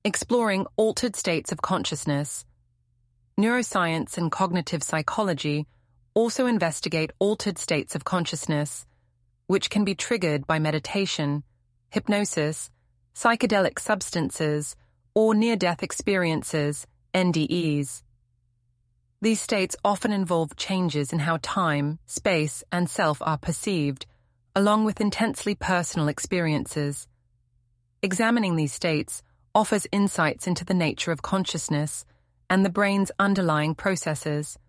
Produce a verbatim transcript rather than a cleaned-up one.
exploring altered states of consciousness. Neuroscience and cognitive psychology also investigate altered states of consciousness, which can be triggered by meditation, hypnosis, psychedelic substances, or near-death experiences, N D Es. These states often involve changes in how time, space, and self are perceived, along with intensely personal experiences. Examining these states offers insights into the nature of consciousness and the brain's underlying processes.